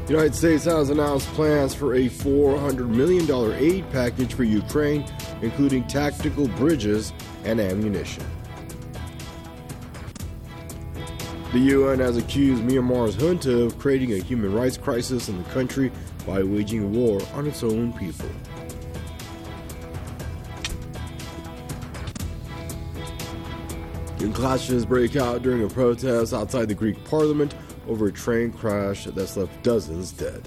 The United States has announced plans for a $400 million aid package for Ukraine, including tactical bridges and ammunition. The UN has accused Myanmar's junta of creating a human rights crisis in the country by waging war on its own people. Clashes break out during a protest outside the Greek parliament over a train crash that's left dozens dead.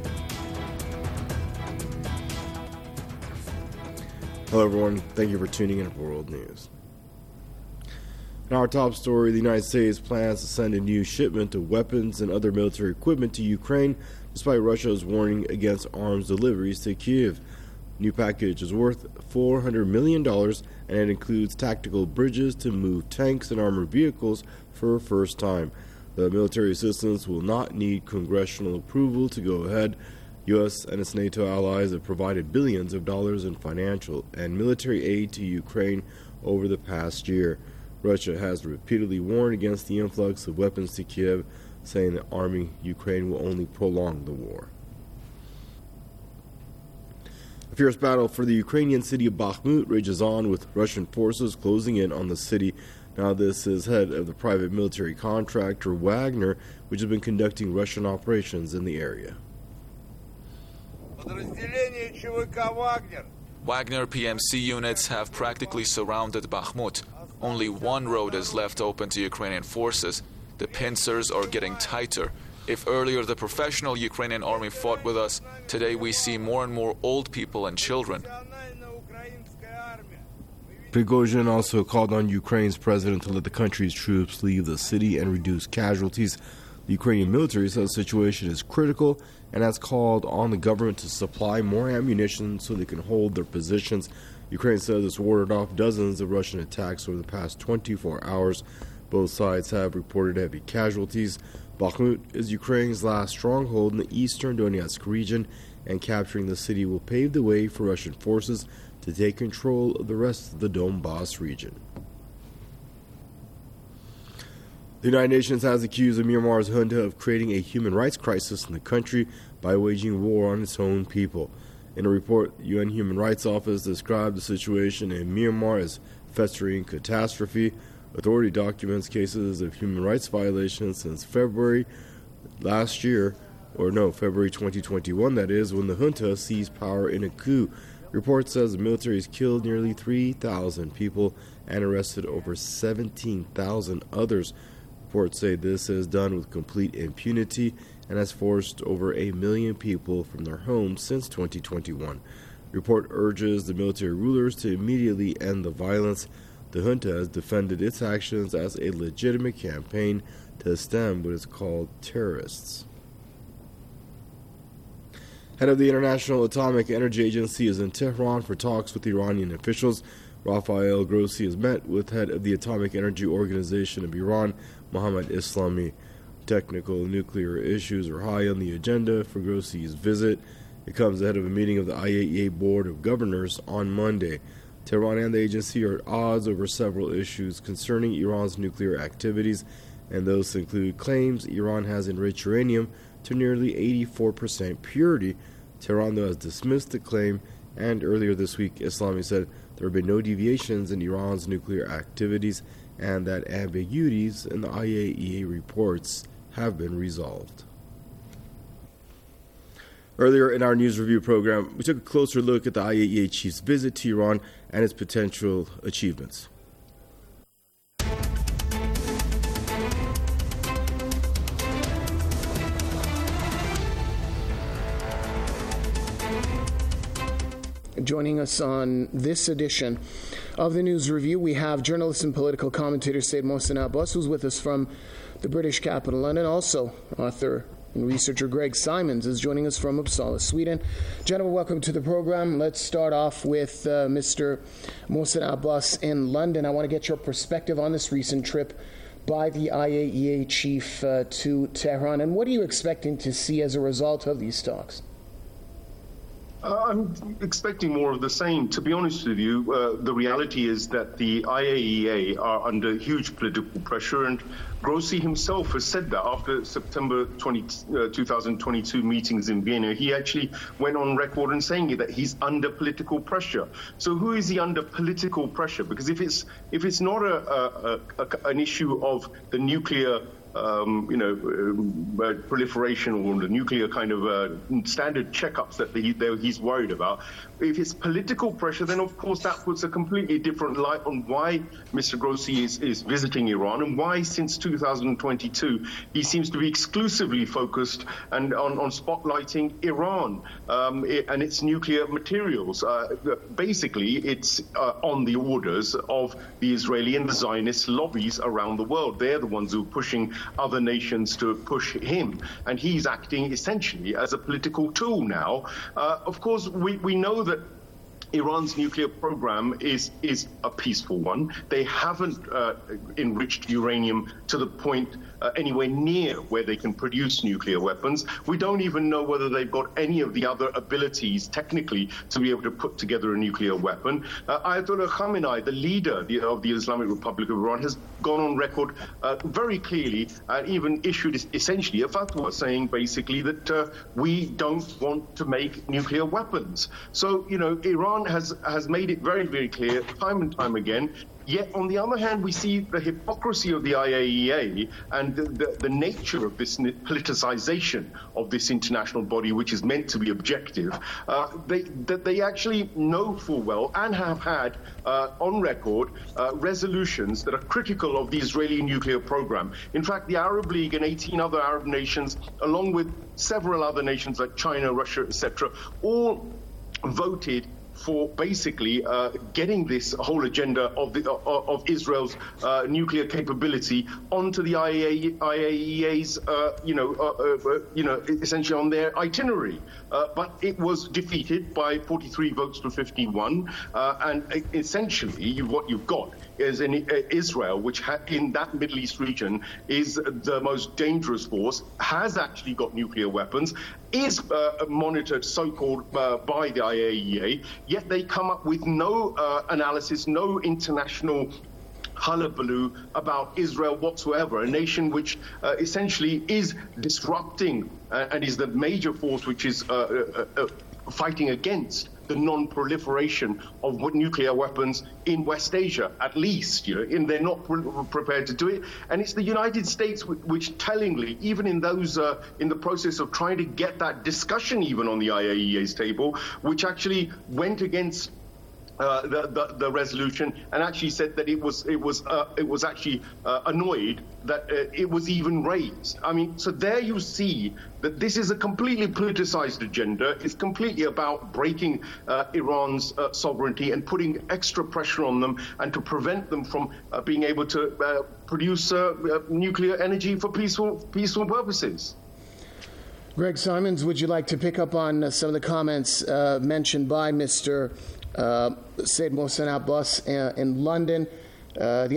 Hello everyone, thank you for tuning in for World News. In our top story, the United States plans to send a new shipment of weapons and other military equipment to Ukraine, despite Russia's warning against arms deliveries to Kyiv. New package is worth $400 million, and it includes tactical bridges to move tanks and armored vehicles for the first time. The military assistance will not need congressional approval to go ahead. U.S. and its NATO allies have provided billions of dollars in financial and military aid to Ukraine over the past year. Russia has repeatedly warned against the influx of weapons to Kyiv, saying that arming Ukraine will only prolong the war. A fierce battle for the Ukrainian city of Bakhmut rages on, with Russian forces closing in on the city. Now this is head of the private military contractor Wagner, which has been conducting Russian operations in the area. Wagner PMC units have practically surrounded Bakhmut. Only one road is left open to Ukrainian forces. The pincers are getting tighter. If earlier the professional Ukrainian army fought with us, today we see more and more old people and children. Prigozhin also called on Ukraine's president to let the country's troops leave the city and reduce casualties. The Ukrainian military says the situation is critical and has called on the government to supply more ammunition so they can hold their positions. Ukraine says it's warded off dozens of Russian attacks over the past 24 hours. Both sides have reported heavy casualties. Bakhmut is Ukraine's last stronghold in the eastern Donetsk region, and capturing the city will pave the way for Russian forces to take control of the rest of the Donbass region. The United Nations has accused Myanmar's junta of creating a human rights crisis in the country by waging war on its own people. In a report, the UN Human Rights Office described the situation in Myanmar as festering catastrophe. Authority documents cases of human rights violations since February 2021, that is, when the junta seized power in a coup. Report says the military has killed nearly 3,000 people and arrested over 17,000 others. Reports say this is done with complete impunity and has forced over 1 million people from their homes since 2021. Report urges the military rulers to immediately end the violence. The junta has defended its actions as a legitimate campaign to stem what is called terrorists. Head of the International Atomic Energy Agency is in Tehran for talks with Iranian officials. Rafael Grossi has met with head of the Atomic Energy Organization of Iran, Mohammad Islami. Technical nuclear issues are high on the agenda for Grossi's visit. It comes ahead of a meeting of the IAEA Board of Governors on Monday. Tehran and the agency are at odds over several issues concerning Iran's nuclear activities, and those include claims Iran has enriched uranium to nearly 84% purity. Tehran, though, has dismissed the claim, and earlier this week, Islami said there have been no deviations in Iran's nuclear activities and that ambiguities in the IAEA reports have been resolved. Earlier in our news review program, we took a closer look at the IAEA chief's visit to Iran and its potential achievements. Joining us on this edition of the News Review, we have journalist and political commentator Said Mohsen Abbas, who's with us from the British capital, London. Also, author and researcher Greg Simons is joining us from Uppsala, Sweden. Gentlemen, welcome to the program. Let's start off with Mr. Mohsen Abbas in London. I want to get your perspective on this recent trip by the IAEA chief to Tehran, and what are you expecting to see as a result of these talks? I'm expecting more of the same. To be honest with you, the reality is that the IAEA are under huge political pressure, and Grossi himself has said that after September 2022 meetings in Vienna. He actually went on record and saying that he's under political pressure. So who is he under political pressure? Because if it's not an issue of the nuclear proliferation or the nuclear kind of standard checkups that he's worried about. If it's political pressure, then of course that puts a completely different light on why Mr. Grossi is visiting Iran and why since 2022 he seems to be exclusively focused and on spotlighting Iran and its nuclear materials. Basically, it's on the orders of the Israeli and the Zionist lobbies around the world. They're the ones who are pushing other nations to push him, and he's acting essentially as a political tool now. Of course, we know that Iran's nuclear program is a peaceful one. They haven't enriched uranium to the point anywhere near where they can produce nuclear weapons. We don't even know whether they've got any of the other abilities technically to be able to put together a nuclear weapon. Ayatollah Khamenei, the leader of the Islamic Republic of Iran, has gone on record very clearly and even issued essentially a fatwa saying basically that we don't want to make nuclear weapons. So, Iran has made it very, very clear time and time again. Yet, on the other hand, we see the hypocrisy of the IAEA and the nature of this politicization of this international body, which is meant to be objective. They actually know full well and have had on record resolutions that are critical of the Israeli nuclear program. In fact, the Arab League and 18 other Arab nations, along with several other nations like China, Russia, etc., all voted for basically getting this whole agenda of Israel's nuclear capability onto the IAEA's, essentially on their itinerary. But it was defeated by 43 votes to 51, and essentially what you've got is Israel, which in that Middle East region is the most dangerous force, has actually got nuclear weapons, is monitored, so-called, by the IAEA, yet they come up with no analysis, no international hullabaloo about Israel whatsoever, a nation which essentially is disrupting and is the major force which is fighting against the non-proliferation of nuclear weapons in West Asia, at least, and they're not prepared to do it. And it's the United States which tellingly, even in those, in the process of trying to get that discussion even on the IAEA's table, which actually went against the resolution and actually said that it was actually annoyed that it was even raised. I mean, so there you see that this is a completely politicized agenda. It's completely about breaking Iran's sovereignty and putting extra pressure on them and to prevent them from being able to produce nuclear energy for peaceful purposes. Greg Simons, would you like to pick up on some of the comments mentioned by Mr. Said Mohsen Abbas in London? The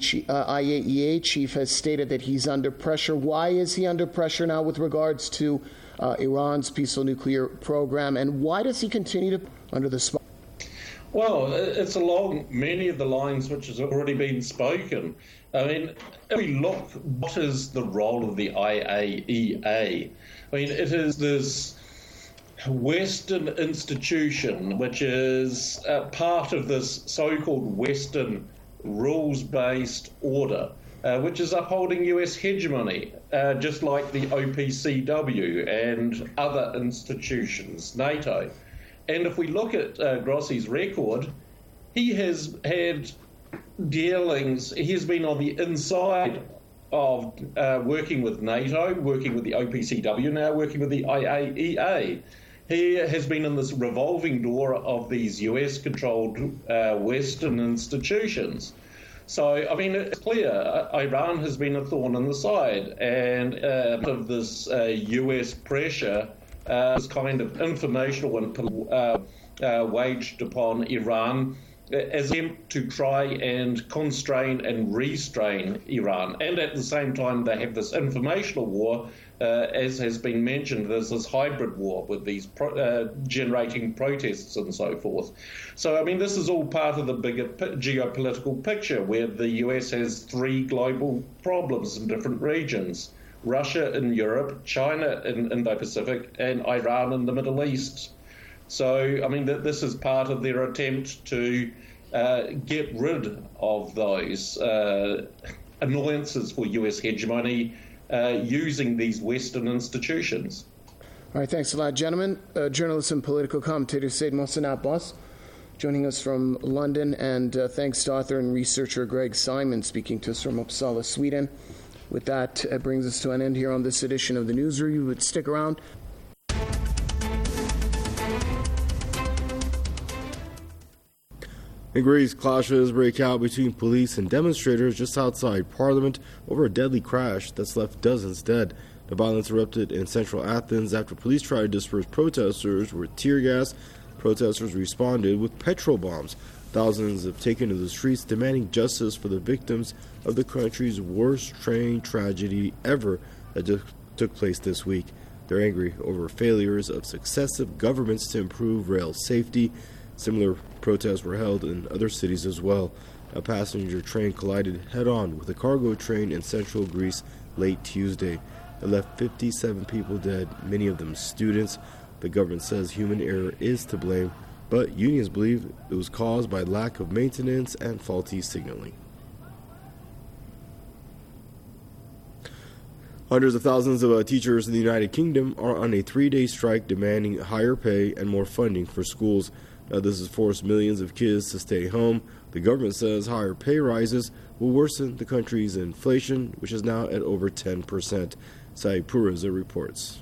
IAEA chief has stated that he's under pressure. Why is he under pressure now with regards to Iran's peaceful nuclear program, and why does he continue to under the spot? Well, it's along many of the lines which has already been spoken. I mean, if we look, what is the role of the IAEA? I mean, it is this Western institution which is part of this so-called Western rules-based order, which is upholding US hegemony, just like the OPCW and other institutions, NATO. And if we look at Grossi's record, he has had dealings, he has been on the inside of working with NATO, working with the OPCW, now working with the IAEA. He has been in this revolving door of these US-controlled Western institutions. So, I mean, it's clear Iran has been a thorn in the side, and of this US pressure, this kind of informational and waged upon Iran as an attempt to try and constrain and restrain Iran. And at the same time, they have this informational war as has been mentioned, there's this hybrid war with these generating protests and so forth. So, I mean, this is all part of the bigger geopolitical picture where the US has three global problems in different regions: Russia in Europe, China in Indo-Pacific, and Iran in the Middle East. So, I mean, this is part of their attempt to get rid of those annoyances for US hegemony using these Western institutions. All right, thanks a lot, gentlemen. Journalist and political commentator Said Mohsen Abbas joining us from London, and thanks to author and researcher Greg Simon speaking to us from Uppsala, Sweden. With that, it brings us to an end here on this edition of the News Review, but stick around. In Greece, clashes break out between police and demonstrators just outside Parliament over a deadly crash that's left dozens dead. The violence erupted in central Athens after police tried to disperse protesters with tear gas. Protesters responded with petrol bombs. Thousands have taken to the streets demanding justice for the victims of the country's worst train tragedy ever that just took place this week. They're angry over failures of successive governments to improve rail safety. Similar protests were held in other cities as well. A passenger train collided head-on with a cargo train in central Greece late Tuesday. It left 57 people dead, many of them students. The government says human error is to blame, but unions believe it was caused by lack of maintenance and faulty signaling. Hundreds of thousands of teachers in the United Kingdom are on a 3-day strike demanding higher pay and more funding for schools. Now, this has forced millions of kids to stay home. The government says higher pay rises will worsen the country's inflation, which is now at over 10%. Saeed Puriza reports.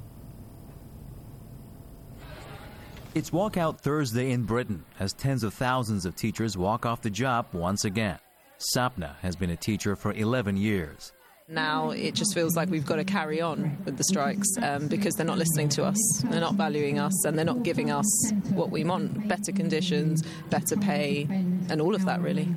It's Walkout Thursday in Britain as tens of thousands of teachers walk off the job once again. Sapna has been a teacher for 11 years. Now it just feels like we've got to carry on with the strikes because they're not listening to us, they're not valuing us, and they're not giving us what we want: better conditions, better pay, and all of that, really.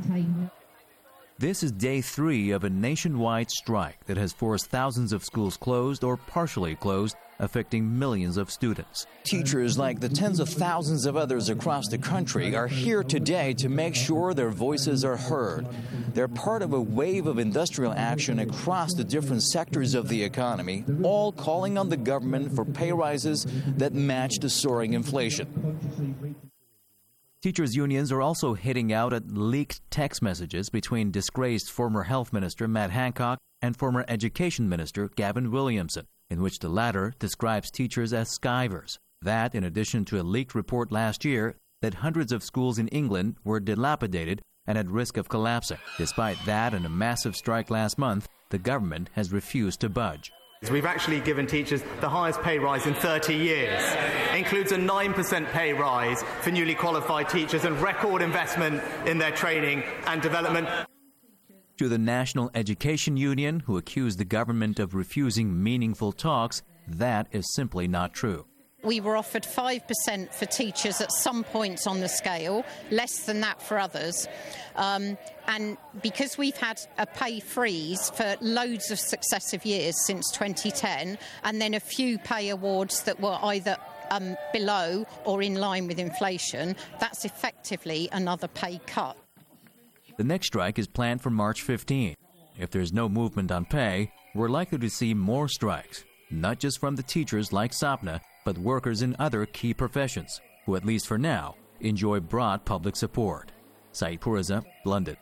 This is day 3 of a nationwide strike that has forced thousands of schools closed or partially closed, affecting millions of students. Teachers, like the tens of thousands of others across the country, are here today to make sure their voices are heard. They're part of a wave of industrial action across the different sectors of the economy, all calling on the government for pay rises that match the soaring inflation. Teachers' unions are also hitting out at leaked text messages between disgraced former Health Minister Matt Hancock and former Education Minister Gavin Williamson, in which the latter describes teachers as skivers. That, in addition to a leaked report last year that hundreds of schools in England were dilapidated and at risk of collapsing. Despite that and a massive strike last month, the government has refused to budge. We've actually given teachers the highest pay rise in 30 years. It includes a 9% pay rise for newly qualified teachers and record investment in their training and development. To the National Education Union, who accused the government of refusing meaningful talks, that is simply not true. We were offered 5% for teachers at some points on the scale, less than that for others. And because we've had a pay freeze for loads of successive years since 2010, and then a few pay awards that were either below or in line with inflation, that's effectively another pay cut. The next strike is planned for March 15. If there's no movement on pay, we're likely to see more strikes, not just from the teachers like Sapna, but workers in other key professions, who at least for now enjoy broad public support. Saeed Puriza, London.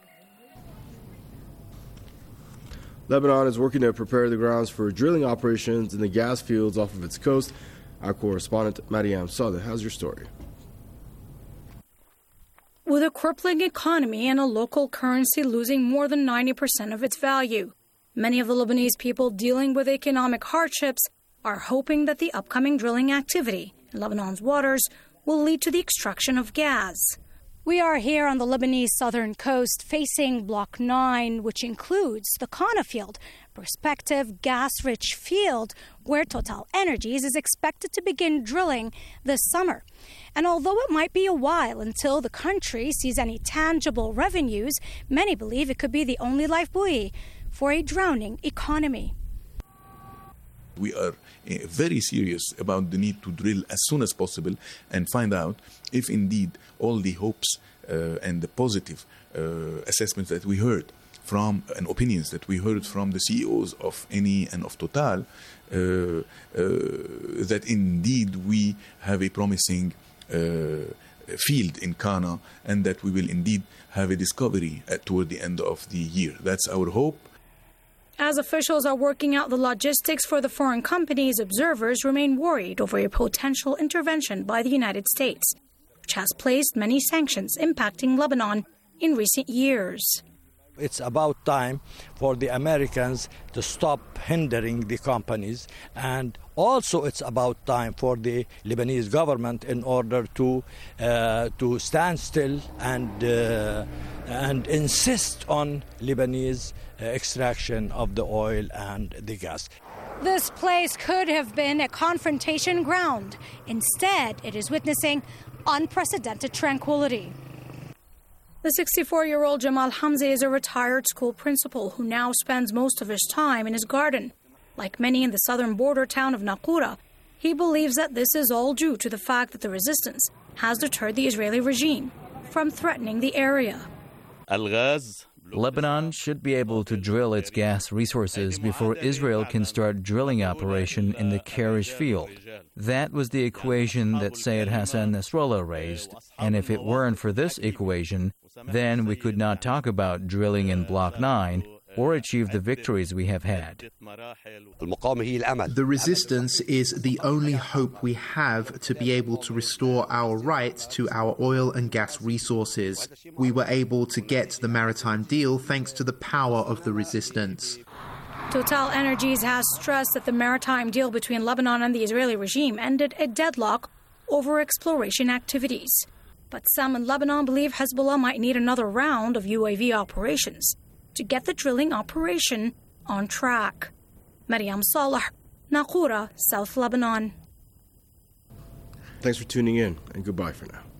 Lebanon is working to prepare the grounds for drilling operations in the gas fields off of its coast. Our correspondent, Mariam Saleh, has your story. With a crippling economy and a local currency losing more than 90% of its value, many of the Lebanese people dealing with economic hardships are hoping that the upcoming drilling activity in Lebanon's waters will lead to the extraction of gas. We are here on the Lebanese southern coast facing Block 9, which includes the Qana field, prospective gas-rich field where Total Energies is expected to begin drilling this summer. And although it might be a while until the country sees any tangible revenues, many believe it could be the only life buoy for a drowning economy. we are very serious about the need to drill as soon as possible and find out if indeed all the hopes and the positive assessments that we heard from and opinions that we heard from the CEOs of Eni and of Total, that indeed we have a promising field in Kana and that we will indeed have a discovery toward the end of the year. That's our hope. As officials are working out the logistics for the foreign companies, observers remain worried over a potential intervention by the United States, which has placed many sanctions impacting Lebanon in recent years. It's about time for the Americans to stop hindering the companies, and also it's about time for the Lebanese government in order to stand still and insist on Lebanese extraction of the oil and the gas. This place could have been a confrontation ground. Instead, it is witnessing unprecedented tranquility. The 64-year-old Jamal Hamza is a retired school principal who now spends most of his time in his garden. Like many in the southern border town of Naqoura, he believes that this is all due to the fact that the resistance has deterred the Israeli regime from threatening the area. Lebanon should be able to drill its gas resources before Israel can start drilling operation in the Karish field. That was the equation that Sayed Hassan Nasrallah raised, and if it weren't for this equation, then we could not talk about drilling in Block 9 or achieve the victories we have had. The resistance is the only hope we have to be able to restore our right to our oil and gas resources. We were able to get the maritime deal thanks to the power of the resistance. Total Energies has stressed that the maritime deal between Lebanon and the Israeli regime ended a deadlock over exploration activities. But some in Lebanon believe Hezbollah might need another round of UAV operations to get the drilling operation on track. Maryam Saleh, Naqoura, South Lebanon. Thanks for tuning in, and goodbye for now.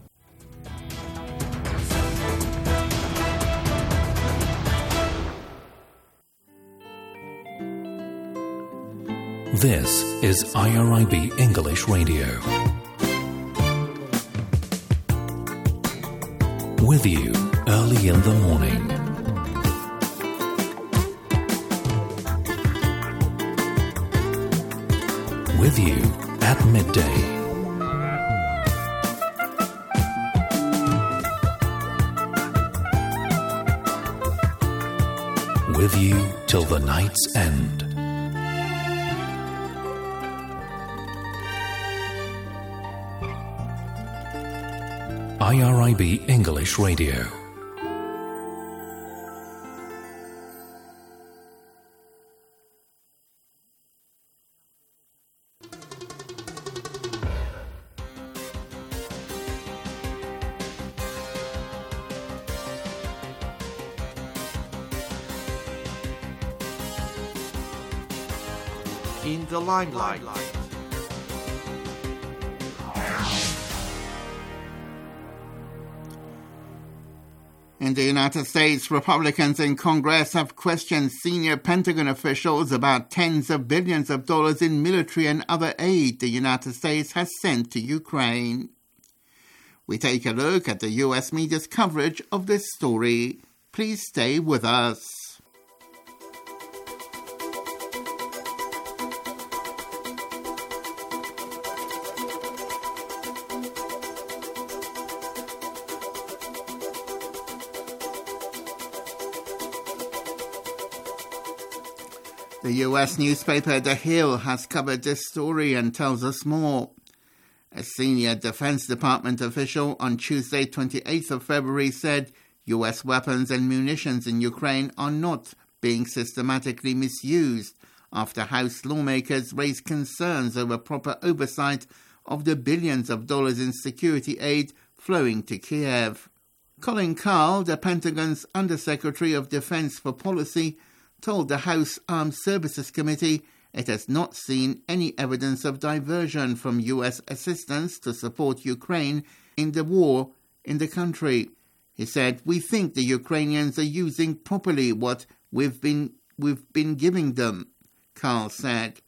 This is IRIB English Radio. With you early in the morning. With you at midday. With you till the night's end. IRIB English Radio. In the limelight. In the United States, Republicans in Congress have questioned senior Pentagon officials about tens of billions of dollars in military and other aid the United States has sent to Ukraine. We take a look at the U.S. media's coverage of this story. Please stay with us. The U.S. newspaper The Hill has covered this story and tells us more. A senior Defense Department official on Tuesday, 28th of February, said U.S. weapons and munitions in Ukraine are not being systematically misused after House lawmakers raised concerns over proper oversight of the billions of dollars in security aid flowing to Kiev. Colin Kahl, the Pentagon's Undersecretary of Defense for Policy, told the House Armed Services Committee it has not seen any evidence of diversion from U.S. assistance to support Ukraine in the war in the country. He said, "We think the Ukrainians are using properly what we've been giving them," Kahl said.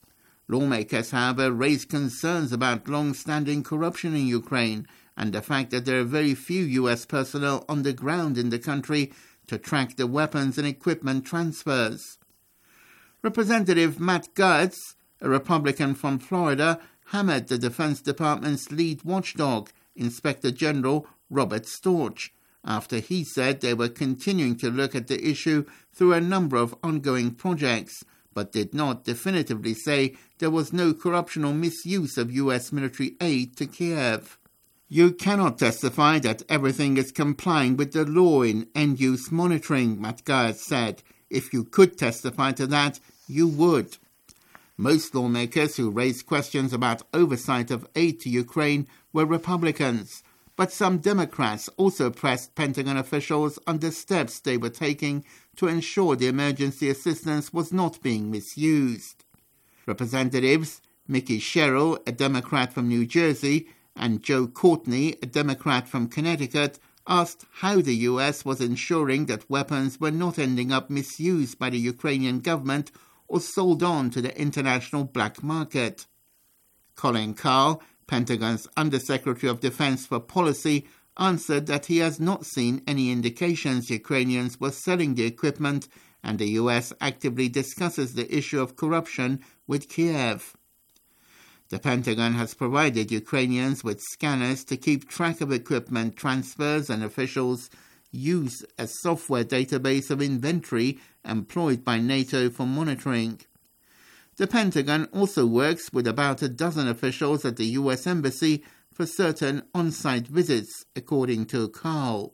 Lawmakers, however, raised concerns about long-standing corruption in Ukraine and the fact that there are very few U.S. personnel on the ground in the country to track the weapons and equipment transfers. Representative Matt Gaetz, a Republican from Florida, hammered the Defense Department's lead watchdog, Inspector General Robert Storch, after he said they were continuing to look at the issue through a number of ongoing projects, but did not definitively say there was no corruption or misuse of U.S. military aid to Kiev. You cannot testify that everything is complying with the law in end-use monitoring, Matt Gaetz said. If you could testify to that, you would. Most lawmakers who raised questions about oversight of aid to Ukraine were Republicans, but some Democrats also pressed Pentagon officials on the steps they were taking to ensure the emergency assistance was not being misused. Representatives Mickey Sherrill, a Democrat from New Jersey, and Joe Courtney, a Democrat from Connecticut, asked how the U.S. was ensuring that weapons were not ending up misused by the Ukrainian government or sold on to the international black market. Colin Kahl, Pentagon's Undersecretary of Defense for Policy, answered that he has not seen any indications Ukrainians were selling the equipment, and the U.S. actively discusses the issue of corruption with Kiev. The Pentagon has provided Ukrainians with scanners to keep track of equipment transfers, and officials use a software database of inventory employed by NATO for monitoring. The Pentagon also works with about a dozen officials at the U.S. Embassy for certain on-site visits, according to Kahl.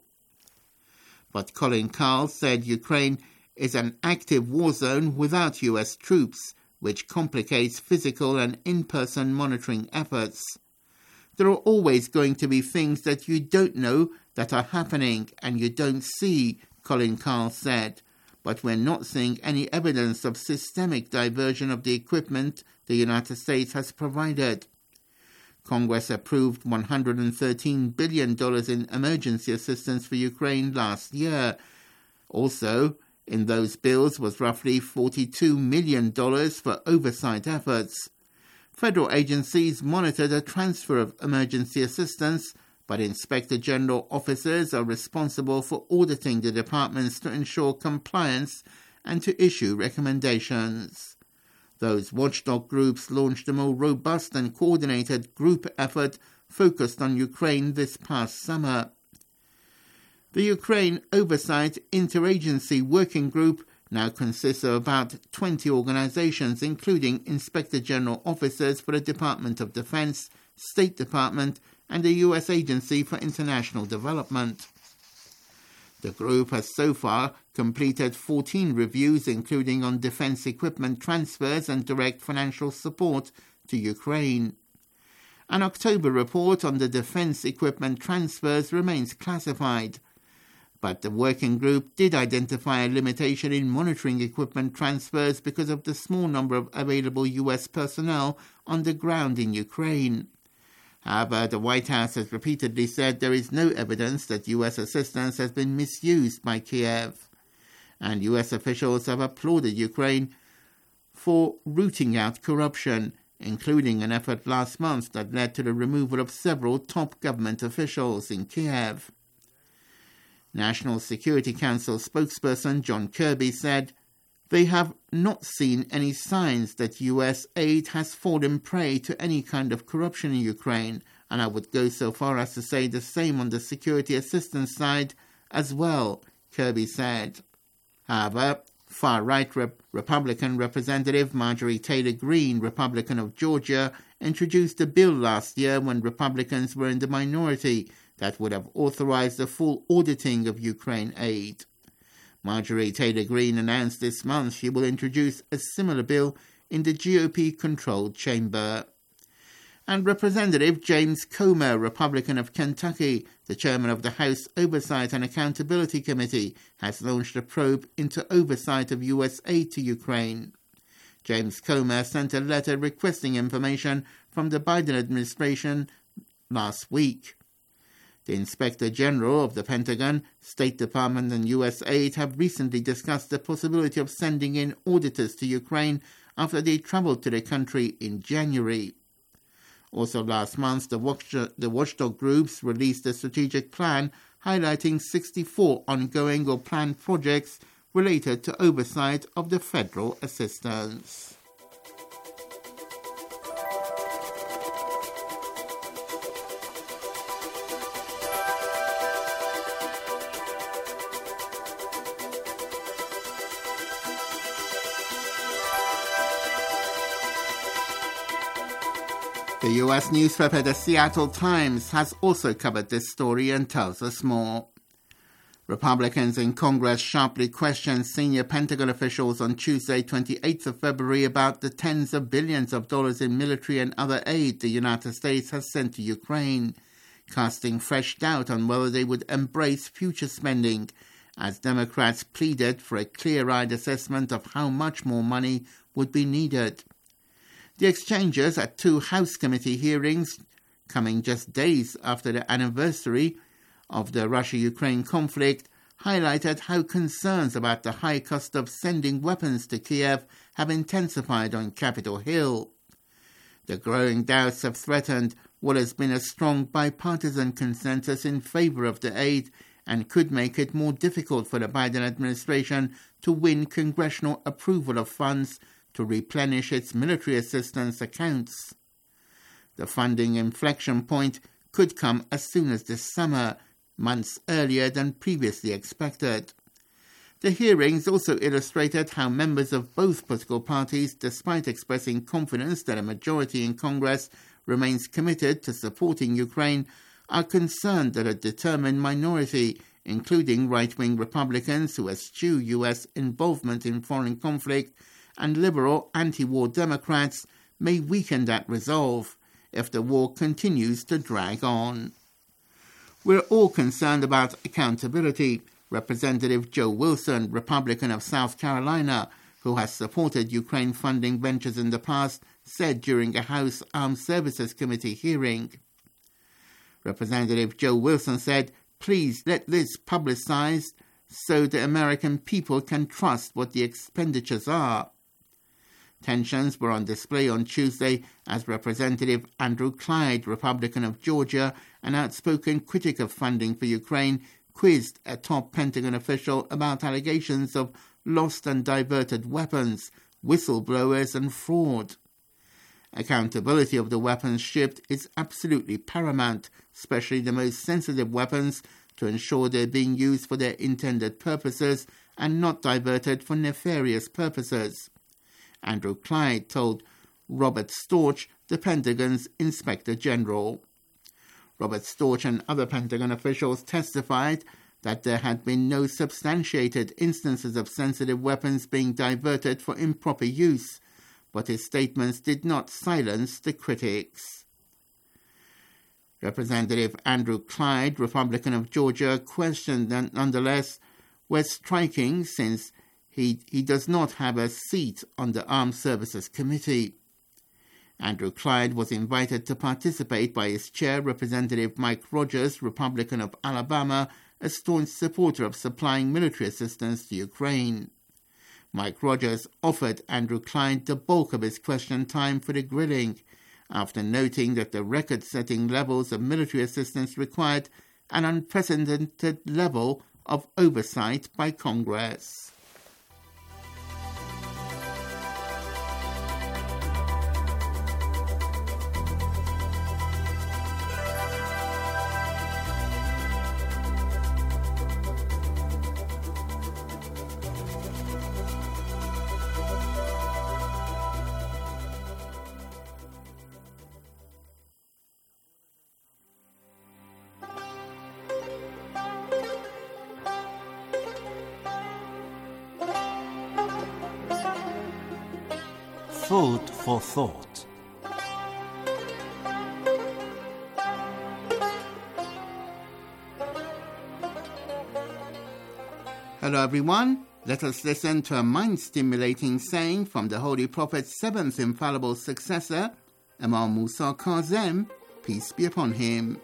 But Colin Kahl said Ukraine is an active war zone without U.S. troops, which complicates physical and in-person monitoring efforts. There are always going to be things that you don't know that are happening and you don't see, Colin Kahl said, but we're not seeing any evidence of systemic diversion of the equipment the United States has provided. Congress approved $113 billion in emergency assistance for Ukraine last year. Also, in those bills was roughly $42 million for oversight efforts. Federal agencies monitor the transfer of emergency assistance, but Inspector General officers are responsible for auditing the departments to ensure compliance and to issue recommendations. Those watchdog groups launched a more robust and coordinated group effort focused on Ukraine this past summer. The Ukraine Oversight Interagency Working Group now consists of about 20 organizations, including Inspector General officers for the Department of Defense, State Department, and the U.S. Agency for International Development. The group has so far completed 14 reviews, including on defense equipment transfers and direct financial support to Ukraine. An October report on the defense equipment transfers remains classified, but the working group did identify a limitation in monitoring equipment transfers because of the small number of available U.S. personnel on the ground in Ukraine. However, the White House has repeatedly said there is no evidence that U.S. assistance has been misused by Kiev, and U.S. officials have applauded Ukraine for rooting out corruption, including an effort last month that led to the removal of several top government officials in Kiev. National Security Council spokesperson John Kirby said, "They have not seen any signs that U.S. aid has fallen prey to any kind of corruption in Ukraine, and I would go so far as to say the same on the security assistance side as well," Kirby said. However, far-right Republican Representative Marjorie Taylor Greene, Republican of Georgia, introduced a bill last year when Republicans were in the minority that would have authorized the full auditing of Ukraine aid. Marjorie Taylor Greene announced this month she will introduce a similar bill in the GOP-controlled chamber. And Representative James Comer, Republican of Kentucky, the chairman of the House Oversight and Accountability Committee, has launched a probe into oversight of U.S. aid to Ukraine. James Comer sent a letter requesting information from the Biden administration last week. The Inspector General of the Pentagon, State Department and USAID have recently discussed the possibility of sending in auditors to Ukraine after they travelled to the country in January. Also last month, the watchdog groups released a strategic plan highlighting 64 ongoing or planned projects related to oversight of the federal assistance. The U.S. newspaper The Seattle Times has also covered this story and tells us more. Republicans in Congress sharply questioned senior Pentagon officials on Tuesday, 28th of February, about the tens of billions of dollars in military and other aid the United States has sent to Ukraine, casting fresh doubt on whether they would embrace future spending, as Democrats pleaded for a clear-eyed assessment of how much more money would be needed. The exchanges at two House committee hearings, coming just days after the anniversary of the Russia-Ukraine conflict, highlighted how concerns about the high cost of sending weapons to Kiev have intensified on Capitol Hill. The growing doubts have threatened what has been a strong bipartisan consensus in favor of the aid and could make it more difficult for the Biden administration to win congressional approval of funds to replenish its military assistance accounts. The funding inflection point could come as soon as this summer, months earlier than previously expected. The hearings also illustrated how members of both political parties, despite expressing confidence that a majority in Congress remains committed to supporting Ukraine, are concerned that a determined minority, including right-wing Republicans who eschew U.S. involvement in foreign conflict, and liberal anti-war Democrats, may weaken that resolve if the war continues to drag on. We're all concerned about accountability, Representative Joe Wilson, Republican of South Carolina, who has supported Ukraine funding ventures in the past, said during a House Armed Services Committee hearing. Representative Joe Wilson said, "Please let this publicized so the American people can trust what the expenditures are." Tensions were on display on Tuesday as Representative Andrew Clyde, Republican of Georgia, an outspoken critic of funding for Ukraine, quizzed a top Pentagon official about allegations of lost and diverted weapons, whistleblowers and fraud. Accountability of the weapons shipped is absolutely paramount, especially the most sensitive weapons, to ensure they're being used for their intended purposes and not diverted for nefarious purposes, Andrew Clyde told Robert Storch, the Pentagon's Inspector General. Robert Storch and other Pentagon officials testified that there had been no substantiated instances of sensitive weapons being diverted for improper use, but his statements did not silence the critics. Representative Andrew Clyde, Republican of Georgia, questioned that nonetheless were striking since he does not have a seat on the Armed Services Committee. Andrew Clyde was invited to participate by his chair, Representative Mike Rogers, Republican of Alabama, a staunch supporter of supplying military assistance to Ukraine. Mike Rogers offered Andrew Clyde the bulk of his question time for the grilling, after noting that the record-setting levels of military assistance required an unprecedented level of oversight by Congress. Food for thought. Hello everyone, let us listen to a mind-stimulating saying from the Holy Prophet's seventh infallible successor, Imam Musa Kazem, peace be upon him.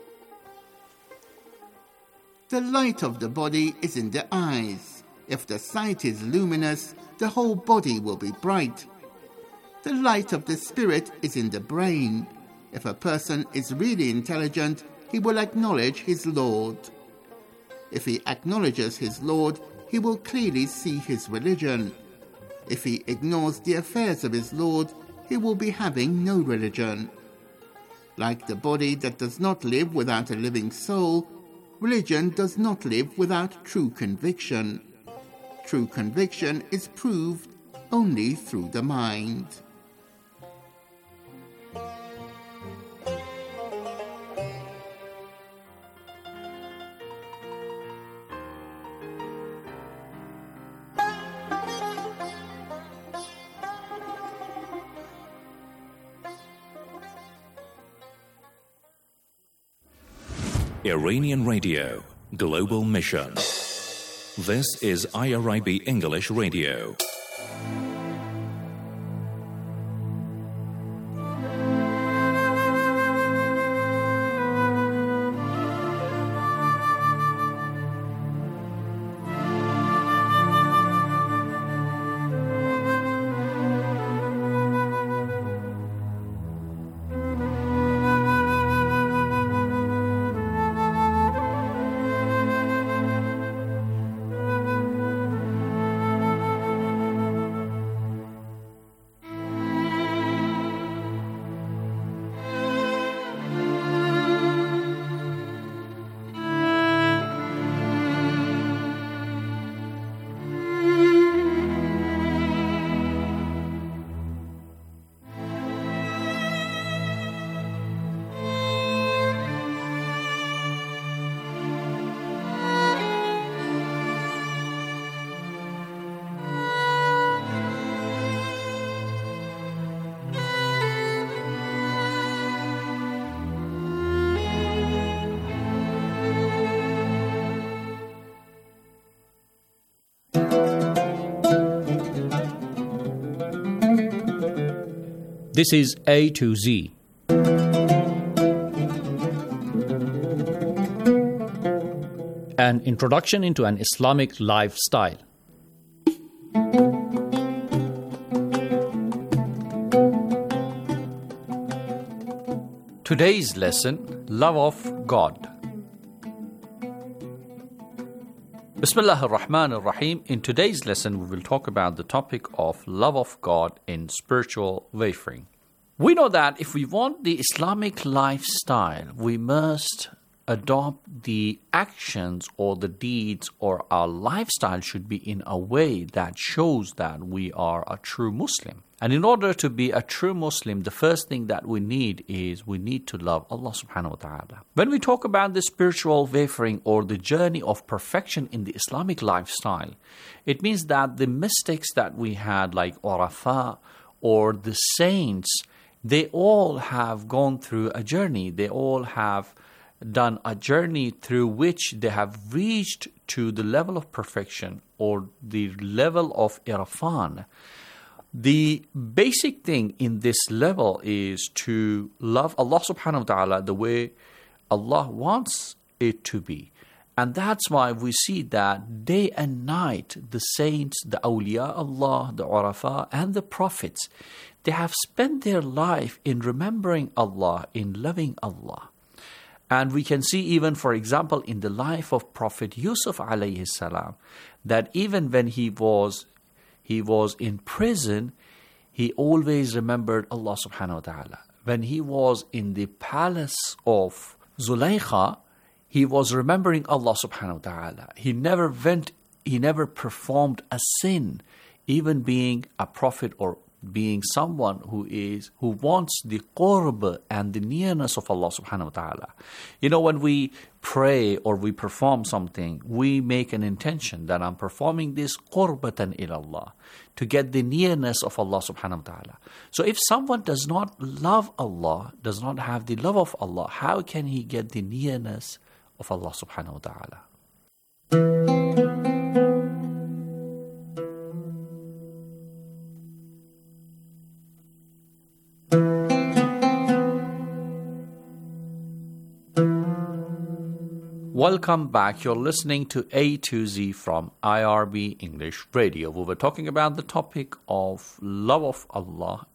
The light of the body is in the eyes. If the sight is luminous, the whole body will be bright. The light of the Spirit is in the brain. If a person is really intelligent, he will acknowledge his Lord. If he acknowledges his Lord, he will clearly see his religion. If he ignores the affairs of his Lord, he will be having no religion. Like the body that does not live without a living soul, religion does not live without true conviction. True conviction is proved only through the mind. Iranian Radio, Global Mission. This is IRIB English Radio. This is A to Z. An introduction into an Islamic lifestyle. Today's lesson, Love of God. Bismillah ar-Rahman ar-Rahim. In today's lesson, we will talk about the topic of love of God in spiritual wayfaring. We know that if we want the Islamic lifestyle, we must adopt the actions or the deeds, or our lifestyle should be in a way that shows that we are a true Muslim. And in order to be a true Muslim, the first thing that we need is we need to love Allah subhanahu wa ta'ala. When we talk about the spiritual wayfaring or the journey of perfection in the Islamic lifestyle, it means that the mistakes that we had, like Arafah or the saints, they all have gone through a journey. They all have done a journey through which they have reached to the level of perfection or the level of irfan. The basic thing in this level is to love Allah subhanahu wa ta'ala the way Allah wants it to be. And that's why we see that day and night, the saints, the awliya Allah, the Arafah, and the prophets, they have spent their life in remembering Allah, in loving Allah. And we can see even, for example, in the life of Prophet Yusuf alayhi salam, that even when he was in prison, he always remembered Allah subhanahu wa ta'ala. When he was in the palace of Zulaykha, he was remembering Allah subhanahu wa ta'ala. He never performed a sin, even being a prophet or being someone who wants the qurb and the nearness of Allah subhanahu wa ta'ala. You know, when we pray or we perform something, we make an intention that I'm performing this qurbatan ilallah, to get the nearness of Allah subhanahu wa ta'ala. So if someone does not love Allah, does not have the love of Allah, how can he get the nearness of Allah subhanahu wa ta'ala? Welcome back. You're listening to A to Z from IRB English Radio. We were talking about the topic of love of Allah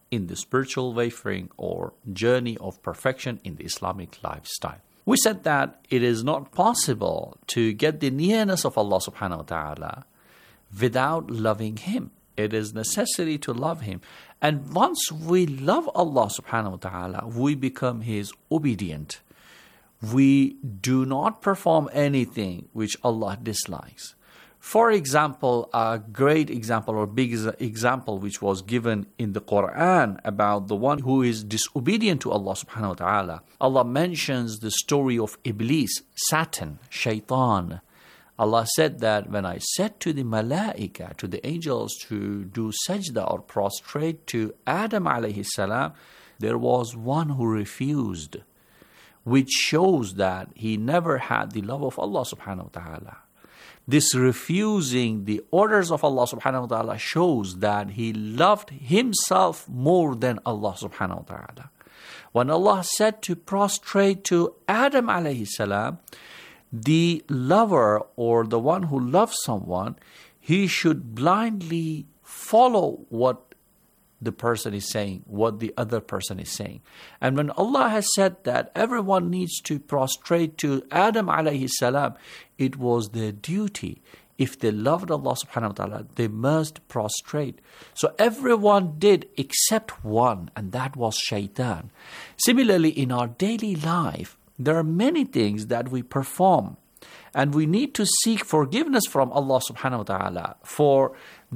in the spiritual wayfaring or journey of perfection in the Islamic lifestyle. We said that it is not possible to get the nearness of Allah subhanahu wa ta'ala without loving Him. It is necessary to love Him. And once we love Allah subhanahu wa ta'ala, we become His obedient. We do not perform anything which Allah dislikes. For example, a great example or big example which was given in the Quran about the one who is disobedient to Allah subhanahu wa ta'ala. Allah mentions the story of Iblis, Satan, Shaitan. Allah said that when I said to the malaika, to the angels to do sajda or prostrate to Adam alayhi salam, there was one who refused, which shows that he never had the love of Allah subhanahu wa ta'ala. This refusing the orders of Allah subhanahu wa ta'ala shows that he loved himself more than Allah subhanahu wa ta'ala. When Allah said to prostrate to Adam alayhi salam, the lover or the one who loves someone, he should blindly follow what the person is saying, what the other person is saying. And when Allah has said that everyone needs to prostrate to Adam alayhi salam, it was their duty. If they loved Allah subhanahu wa ta'ala, they must prostrate. So everyone did except one, and that was Shaitan. Similarly, in our daily life, there are many things that we perform, and we need to seek forgiveness from Allah subhanahu wa ta'ala for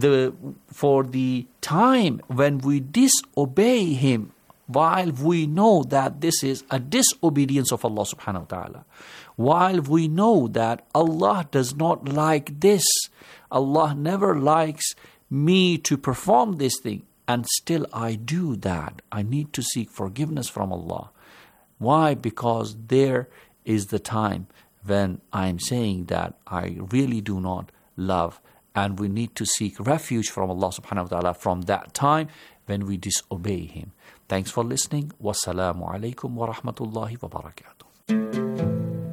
the time when we disobey Him, while we know that this is a disobedience of Allah subhanahu wa ta'ala. While we know that Allah does not like this, Allah never likes me to perform this thing, and still I do that. I need to seek forgiveness from Allah. Why? Because there is the time when I am saying that I really do not love, and we need to seek refuge from Allah subhanahu wa ta'ala from that time when we disobey Him. Thanks for listening. Wassalamu alaikum wa rahmatullahi wa barakatuh.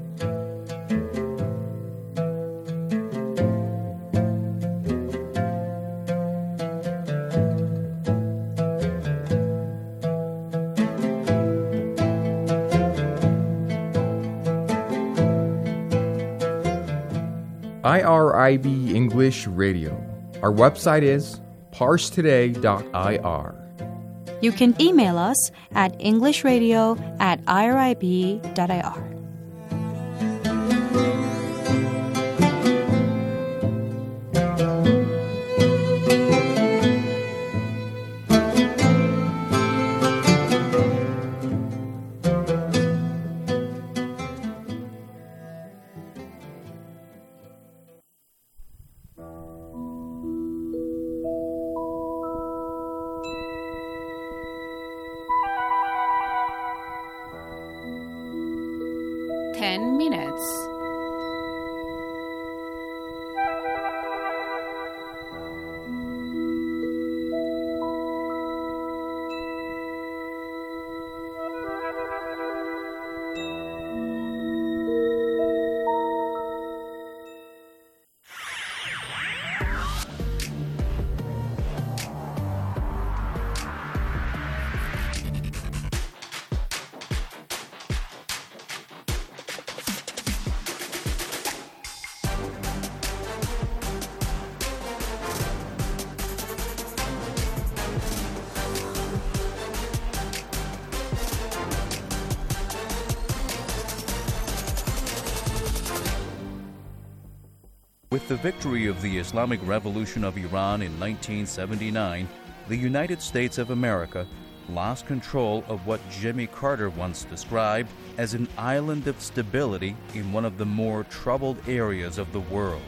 IRIB English Radio. Our website is parsetoday.ir. You can email us at englishradio@irib.ir. With the victory of the Islamic Revolution of Iran in 1979, the United States of America lost control of what Jimmy Carter once described as an island of stability in one of the more troubled areas of the world.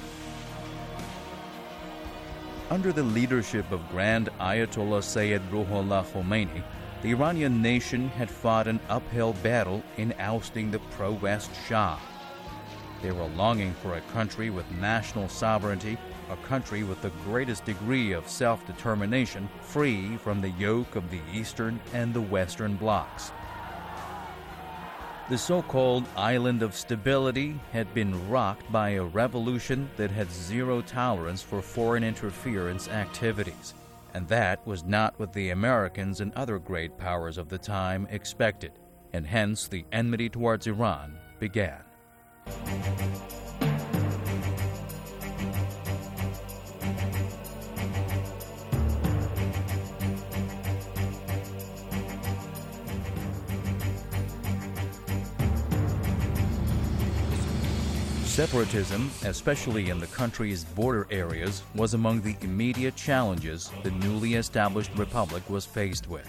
Under the leadership of Grand Ayatollah Sayyid Ruhollah Khomeini, the Iranian nation had fought an uphill battle in ousting the pro-West Shah. They were longing for a country with national sovereignty, a country with the greatest degree of self-determination, free from the yoke of the Eastern and the Western blocs. The so-called island of stability had been rocked by a revolution that had zero tolerance for foreign interference activities. And that was not what the Americans and other great powers of the time expected, and hence the enmity towards Iran began. Separatism, especially in the country's border areas, was among the immediate challenges the newly established republic was faced with.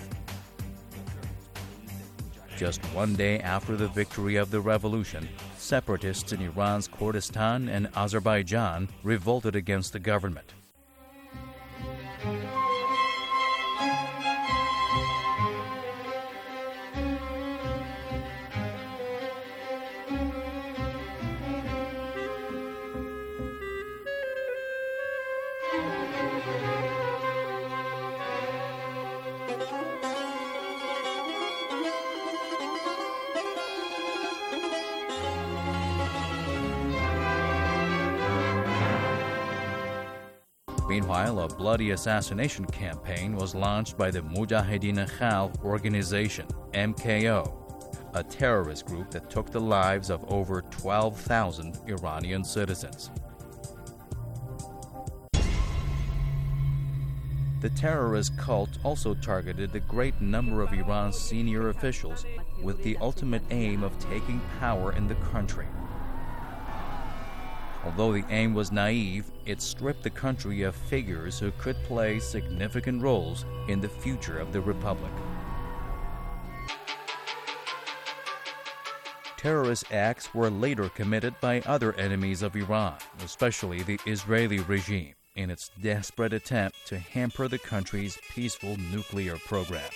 Just one day after the victory of the revolution, separatists in Iran's Kurdistan and Azerbaijan revolted against the government. Meanwhile, a bloody assassination campaign was launched by the Mujahideen Khalq organization, MKO, a terrorist group that took the lives of over 12,000 Iranian citizens. The terrorist cult also targeted a great number of Iran's senior officials with the ultimate aim of taking power in the country. Although the aim was naive, it stripped the country of figures who could play significant roles in the future of the republic. Terrorist acts were later committed by other enemies of Iran, especially the Israeli regime, in its desperate attempt to hamper the country's peaceful nuclear program.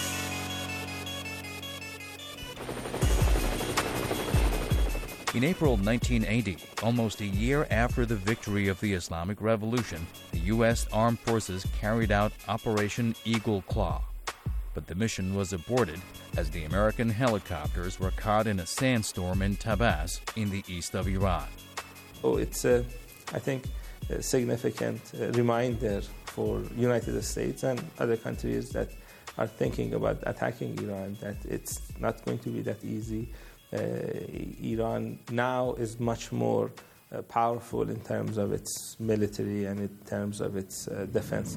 In April 1980, almost a year after the victory of the Islamic Revolution, the U.S. Armed Forces carried out Operation Eagle Claw. But the mission was aborted as the American helicopters were caught in a sandstorm in Tabas in the east of Iran. It's, I think, a significant reminder for United States and other countries that are thinking about attacking Iran, that it's not going to be that easy. Iran now is much more powerful in terms of its military and in terms of its defense.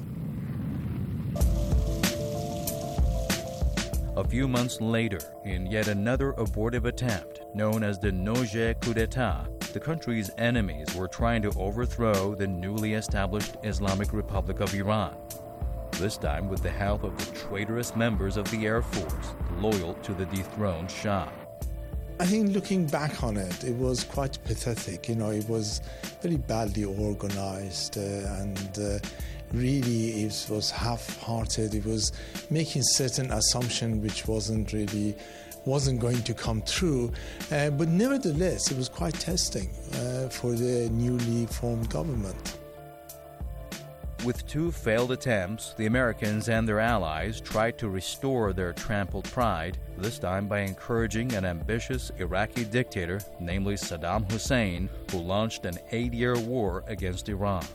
A few months later, in yet another abortive attempt, known as the Noje coup d'etat, the country's enemies were trying to overthrow the newly established Islamic Republic of Iran, this time with the help of the traitorous members of the Air Force, loyal to the dethroned Shah. I think looking back on it, it was quite pathetic. It was very badly organized and really it was half-hearted. It was making certain assumption which wasn't going to come true. But nevertheless, it was quite testing for the newly formed government. With two failed attempts, the Americans and their allies tried to restore their trampled pride, this time by encouraging an ambitious Iraqi dictator, namely Saddam Hussein, who launched an 8-year war against Iran.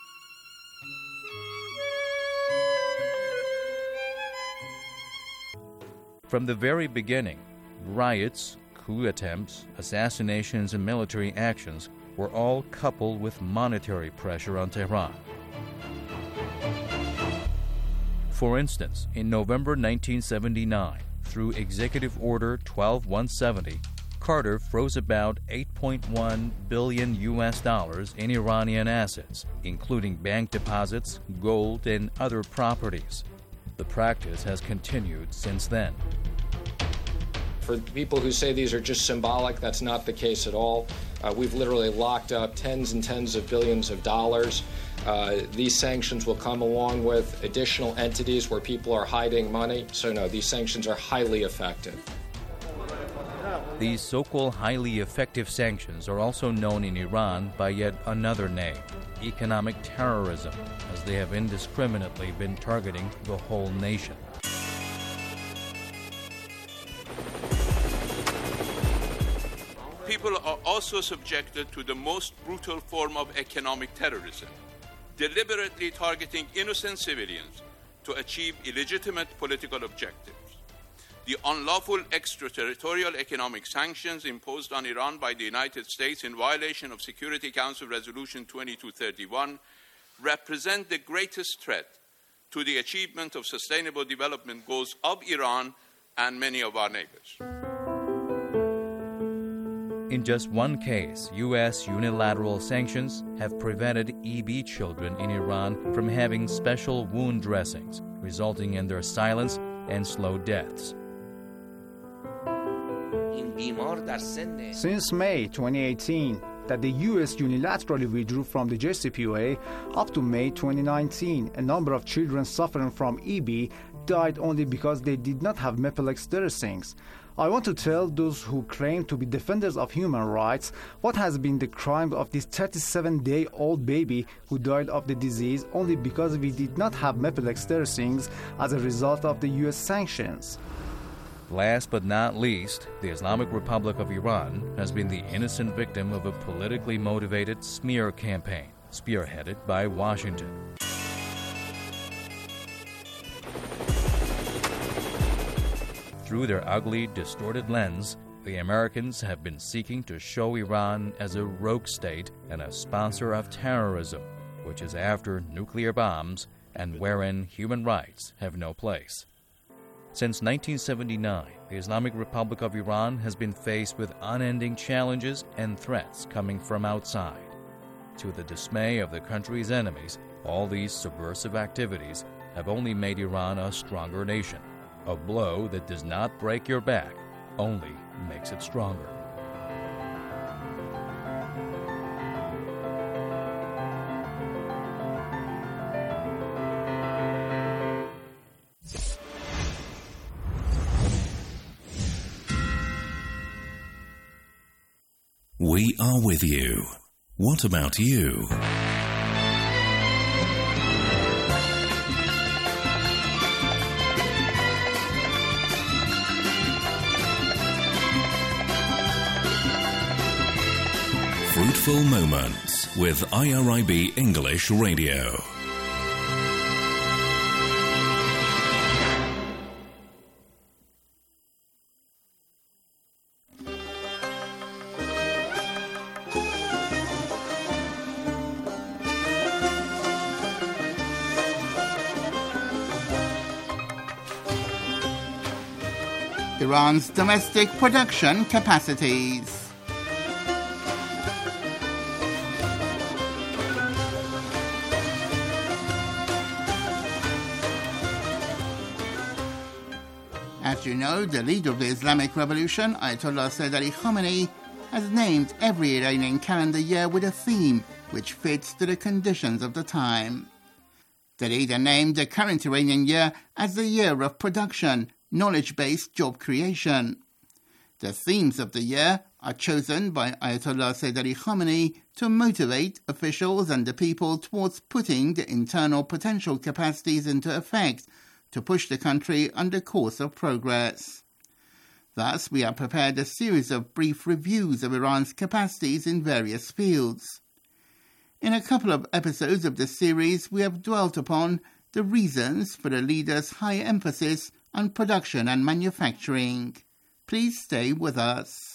From the very beginning, riots, coup attempts, assassinations, and military actions were all coupled with monetary pressure on Tehran. For instance, in November 1979, through Executive Order 12170, Carter froze about $8.1 billion in Iranian assets, including bank deposits, gold, and other properties. The practice has continued since then. For people who say these are just symbolic, that's not the case at all. We've literally locked up tens and tens of billions of dollars. These sanctions will come along with additional entities where people are hiding money. So no, these sanctions are highly effective. These so-called highly effective sanctions are also known in Iran by yet another name, economic terrorism, as they have indiscriminately been targeting the whole nation. People are also subjected to the most brutal form of economic terrorism, deliberately targeting innocent civilians to achieve illegitimate political objectives. The unlawful extraterritorial economic sanctions imposed on Iran by the United States in violation of Security Council Resolution 2231 represent the greatest threat to the achievement of sustainable development goals of Iran and many of our neighbors. In just one case, U.S. unilateral sanctions have prevented EB children in Iran from having special wound dressings, resulting in their silence and slow deaths. Since May 2018, that the U.S. unilaterally withdrew from the JCPOA, up to May 2019, a number of children suffering from EB died only because they did not have Mepilex dressings. I want to tell those who claim to be defenders of human rights what has been the crime of this 37-day-old baby who died of the disease only because we did not have Mepilex dressings as a result of the U.S. sanctions. Last but not least, the Islamic Republic of Iran has been the innocent victim of a politically motivated smear campaign, spearheaded by Washington. Through their ugly, distorted lens, the Americans have been seeking to show Iran as a rogue state and a sponsor of terrorism, which is after nuclear bombs and wherein human rights have no place. Since 1979, the Islamic Republic of Iran has been faced with unending challenges and threats coming from outside. To the dismay of the country's enemies, all these subversive activities have only made Iran a stronger nation. A blow that does not break your back, only makes it stronger. We are with you. What about you? Fruitful Moments with IRIB English Radio. Iran's domestic production capacities. As you know, the leader of the Islamic Revolution, Ayatollah Sayyid Ali Khamenei, has named every Iranian calendar year with a theme which fits to the conditions of the time. The leader named the current Iranian year as the year of production, knowledge-based job creation. The themes of the year are chosen by Ayatollah Sayyid Ali Khamenei to motivate officials and the people towards putting the internal potential capacities into effect to push the country on the course of progress. Thus, we have prepared a series of brief reviews of Iran's capacities in various fields. In a couple of episodes of the series, we have dwelt upon the reasons for the leader's high emphasis on production and manufacturing. Please stay with us.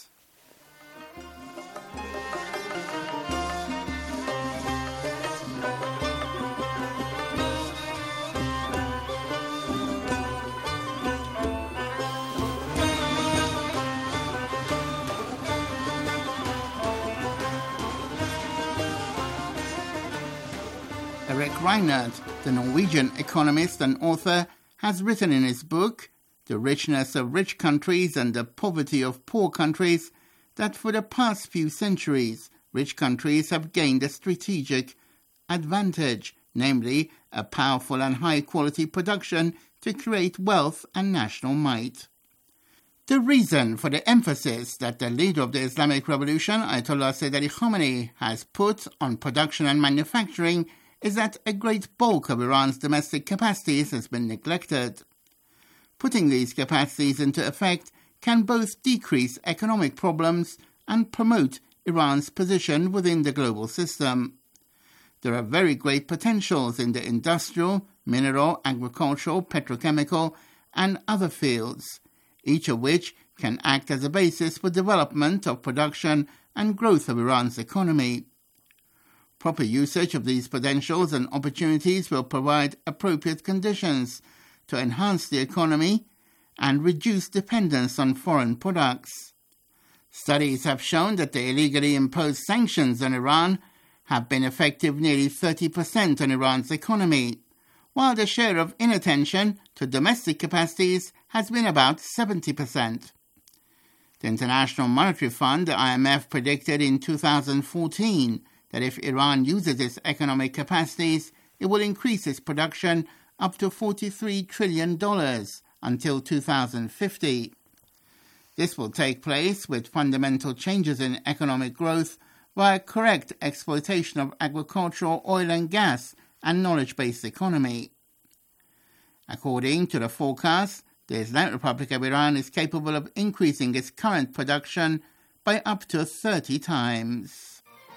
Erik Reinert, the Norwegian economist and author, has written in his book, The Richness of Rich Countries and the Poverty of Poor Countries, that for the past few centuries, rich countries have gained a strategic advantage, namely a powerful and high-quality production to create wealth and national might. The reason for the emphasis that the leader of the Islamic Revolution, Ayatollah Sayyid Ali Khamenei, has put on production and manufacturing is that a great bulk of Iran's domestic capacities has been neglected. Putting these capacities into effect can both decrease economic problems and promote Iran's position within the global system. There are very great potentials in the industrial, mineral, agricultural, petrochemical, and other fields, each of which can act as a basis for development of production and growth of Iran's economy. Proper usage of these potentials and opportunities will provide appropriate conditions to enhance the economy and reduce dependence on foreign products. Studies have shown that the illegally imposed sanctions on Iran have been effective nearly 30% on Iran's economy, while the share of inattention to domestic capacities has been about 70%. The International Monetary Fund, the IMF, predicted in 2014 that if Iran uses its economic capacities, it will increase its production up to $43 trillion until 2050. This will take place with fundamental changes in economic growth via correct exploitation of agricultural, oil and gas, and knowledge-based economy. According to the forecast, the Islamic Republic of Iran is capable of increasing its current production by up to 30 times.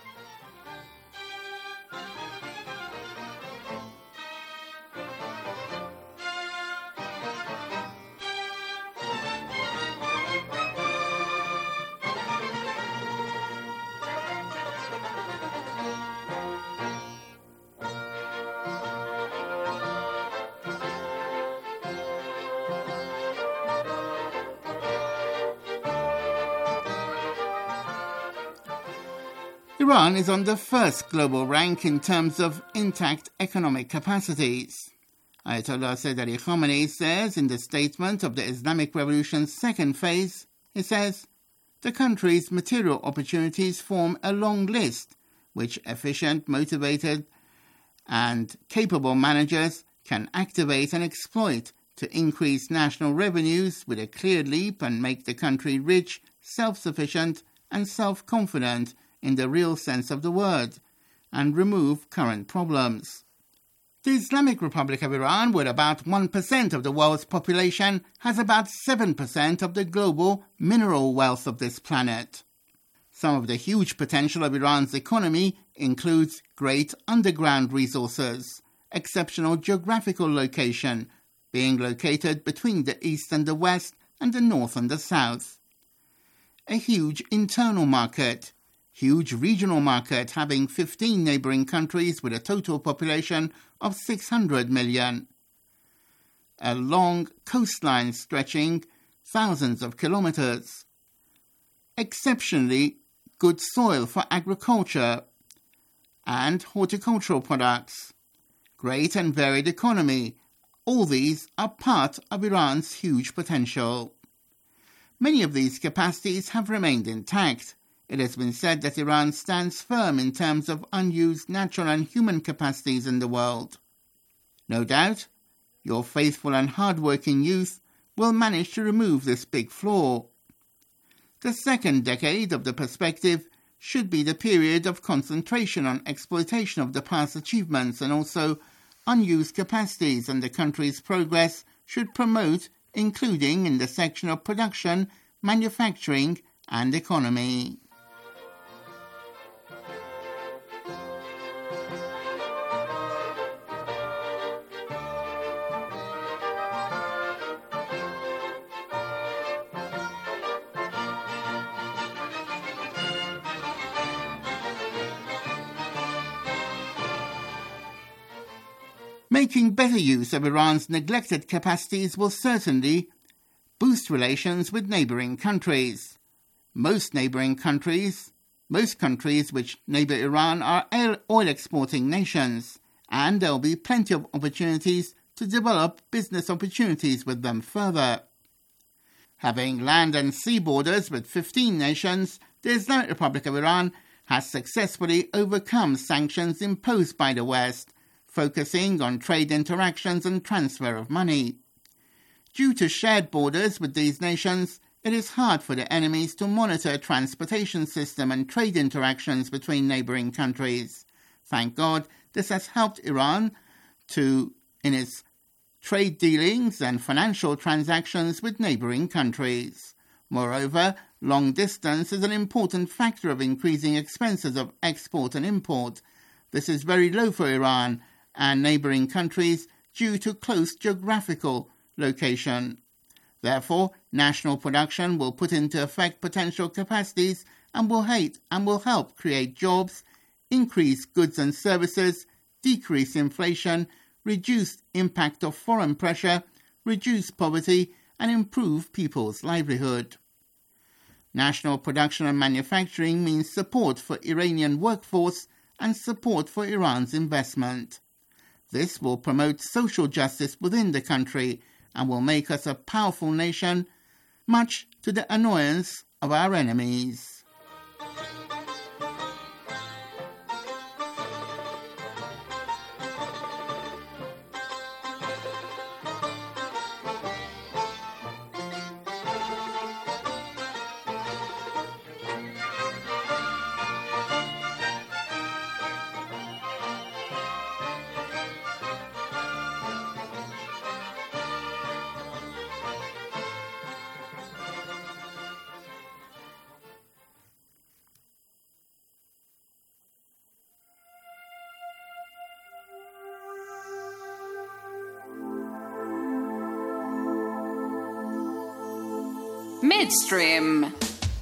Iran is on the first global rank in terms of intact economic capacities. Ayatollah Sayyid Ali Khamenei says in the statement of the Islamic Revolution's second phase, he says, the country's material opportunities form a long list which efficient, motivated and capable managers can activate and exploit to increase national revenues with a clear leap and make the country rich, self-sufficient and self-confident in the real sense of the word, and remove current problems. The Islamic Republic of Iran, with about 1% of the world's population, has about 7% of the global mineral wealth of this planet. Some of the huge potential of Iran's economy includes great underground resources, exceptional geographical location, being located between the east and the west and the north and the south. A huge internal market, huge regional market having 15 neighboring countries with a total population of 600 million. A long coastline stretching thousands of kilometers. Exceptionally good soil for agriculture and horticultural products. Great and varied economy. All these are part of Iran's huge potential. Many of these capacities have remained intact. It has been said that Iran stands firm in terms of unused natural and human capacities in the world. No doubt, your faithful and hard-working youth will manage to remove this big flaw. The second decade of the perspective should be the period of concentration on exploitation of the past achievements and also unused capacities, and the country's progress should promote, including in the section of production, manufacturing and economy. Making better use of Iran's neglected capacities will certainly boost relations with neighboring countries. Most countries which neighbor Iran are oil-exporting nations, and there will be plenty of opportunities to develop business opportunities with them further. Having land and sea borders with 15 nations, the Islamic Republic of Iran has successfully overcome sanctions imposed by the West, focusing on trade interactions and transfer of money. Due to shared borders with these nations, it is hard for the enemies to monitor transportation system and trade interactions between neighboring countries. Thank God, this has helped Iran in its trade dealings and financial transactions with neighboring countries. Moreover, long distance is an important factor of increasing expenses of export and import. This is very low for Iran, and neighboring countries due to close geographical location. Therefore, national production will put into effect potential capacities and will help create jobs, increase goods and services, decrease inflation, reduce impact of foreign pressure, reduce poverty, and improve people's livelihood. National production and manufacturing means support for Iranian workforce and support for Iran's investment. This will promote social justice within the country and will make us a powerful nation, much to the annoyance of our enemies. Midstream.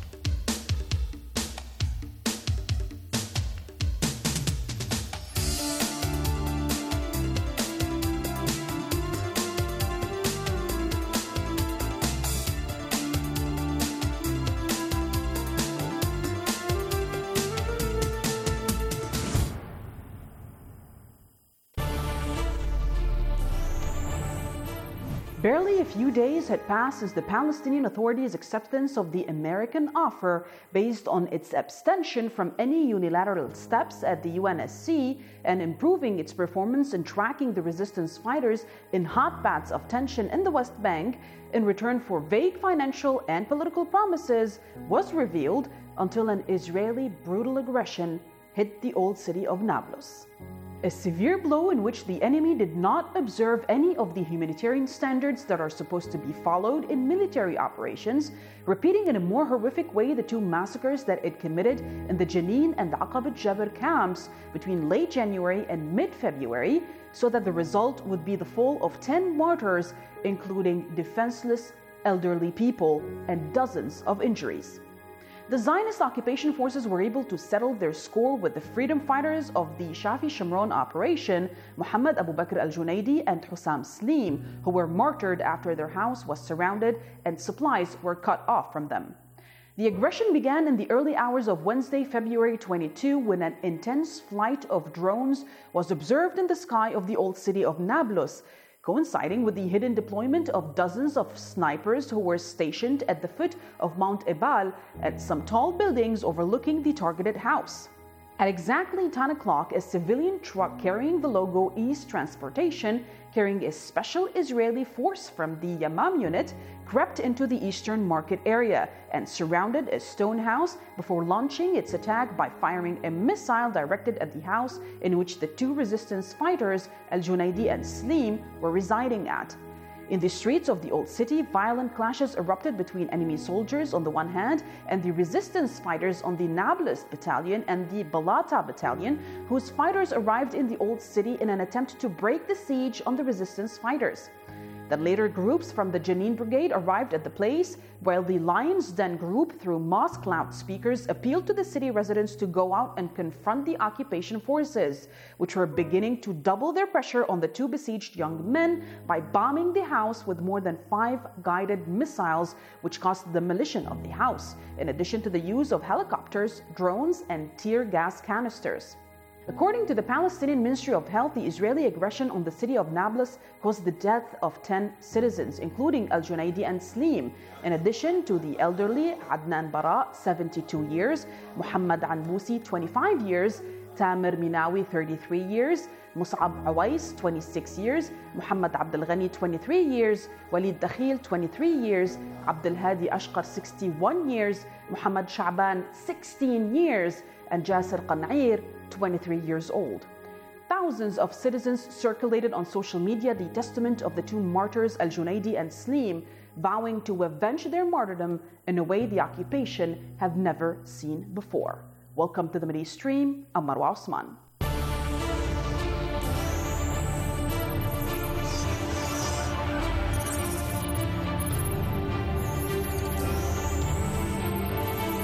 Barely a few days had passed since the Palestinian Authority's acceptance of the American offer based on its abstention from any unilateral steps at the UNSC and improving its performance in tracking the resistance fighters in hotbeds of tension in the West Bank in return for vague financial and political promises was revealed until an Israeli brutal aggression hit the old city of Nablus. A severe blow in which the enemy did not observe any of the humanitarian standards that are supposed to be followed in military operations, repeating in a more horrific way the two massacres that it committed in the Jenin and the Aqaba Jabr camps between late January and mid-February, so that the result would be the fall of 10 martyrs, including defenseless elderly people and dozens of injuries. The Zionist occupation forces were able to settle their score with the freedom fighters of the Shafi Shimron operation, Muhammad Abu Bakr al-Junaidi and Hussam Slim, who were martyred after their house was surrounded and supplies were cut off from them. The aggression began in the early hours of Wednesday, February 22, when an intense flight of drones was observed in the sky of the old city of Nablus, coinciding with the hidden deployment of dozens of snipers who were stationed at the foot of Mount Ebal at some tall buildings overlooking the targeted house. At exactly 10 o'clock, a civilian truck carrying the logo East Transportation, carrying a special Israeli force from the Yamam unit, crept into the eastern market area and surrounded a stone house before launching its attack by firing a missile directed at the house in which the two resistance fighters, al-Junaidi and Slim, were residing at. In the streets of the old city, violent clashes erupted between enemy soldiers on the one hand and the resistance fighters on the Nablus battalion and the Balata battalion, whose fighters arrived in the old city in an attempt to break the siege on the resistance fighters. The later groups from the Jenin Brigade arrived at the place, while the Lion's Den group, through mosque loudspeakers, appealed to the city residents to go out and confront the occupation forces, which were beginning to double their pressure on the two besieged young men by bombing the house with more than 5 guided missiles, which caused the demolition of the house, in addition to the use of helicopters, drones, and tear gas canisters. According to the Palestinian Ministry of Health, the Israeli aggression on the city of Nablus caused the death of 10 citizens, including al-Junaidi and Slim, in addition to the elderly Adnan Bara, 72 years, Muhammad Anbousi, 25 years, Tamer Minawi, 33 years, Mus'ab Awais, 26 years, Muhammad Abdel Ghani, 23 years, Walid Dakhil, 23 years, Abdel Hadi Ashqar, 61 years, Muhammad Sha'ban, 16 years, and Jasser Qan'ir, 23 years old. Thousands of citizens circulated on social media the testament of the two martyrs al-Junaidi and Slim, vowing to avenge their martyrdom in a way the occupation have never seen before. Welcome to the Midstream. I'm Marwa Osman.